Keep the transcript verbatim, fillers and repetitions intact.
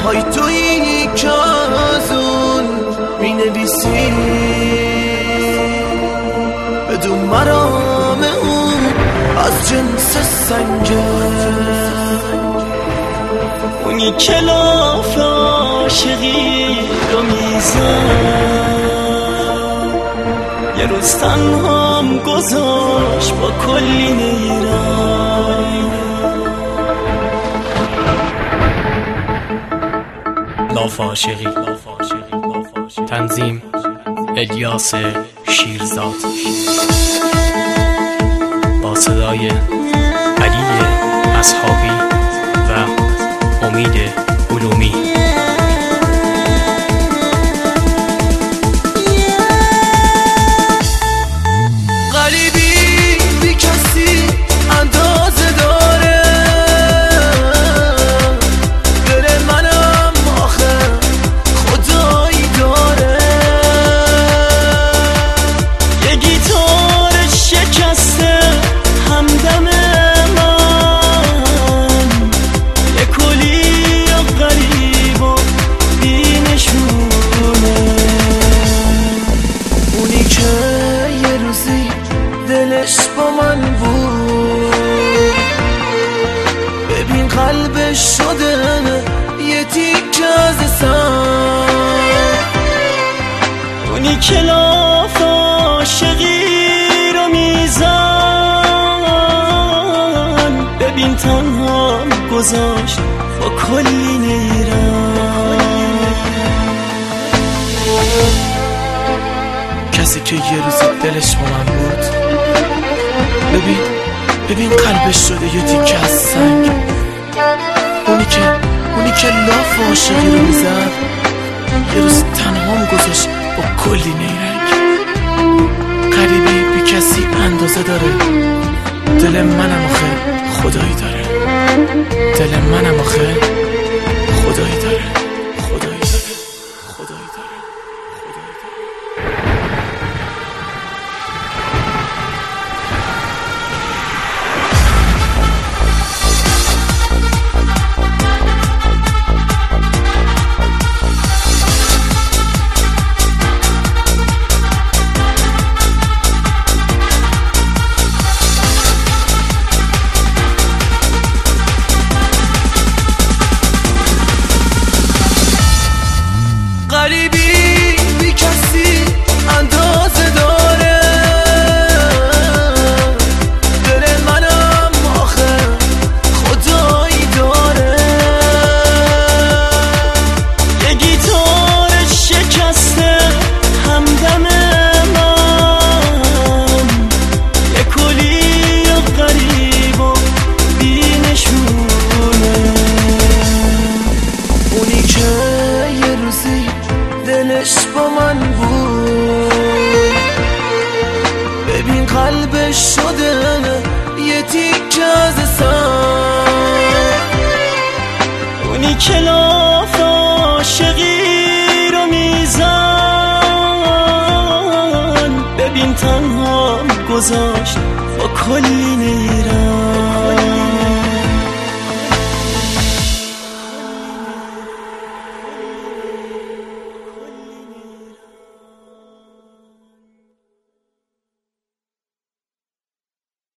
تنهای تویی که از اون می نویسی بدون مرام اون از جنس سنگه، اونی که لاف عاشقی رو میزن یه روز تنهام گذاشت با کلی نیرنگ. لاف عاشقی، تنظیم الیاس شیرزاد، با صدای علی اصحابی و امید علومی. غریبی بی کسی اندازه داره، دل منم آخه خدایی داره. یه گیتار شکسته همدم من، یه کلی غریب و بینشونه، اونی که یه روزی دلش با من بود، ببین قلبش شده یه تیکه از سنگ. اونی که لاف عاشقی رو میزن ببین تنهام گذاشت با کلی نیرنگ. کسی که یه روزی دلش با من بود، ببین ببین قلبش شده یه تیکه از سنگ. اونی که اونی که لاف عاشقی رو میزد یه روز تنهام گذاشت با کلی نیرنگ. غریبی بی کسی اندازه داره، دل منم آخه خدایی داره، دل منم آخه خدایی داره، خدایی داره، خدایی داره. غریبی بی کسی اندازه داره، دل منم آخه خدایی داره. یه گیتار شکسته همدم من، یه کلی غریب و بینشونه، اونی که یه روزی دلش با من بود، ببین قلبش شده یه تیکه از سنگ. اونی که لاف عاشقی رو میزن ببین تنهام گذاشت با کلی نیرنگ.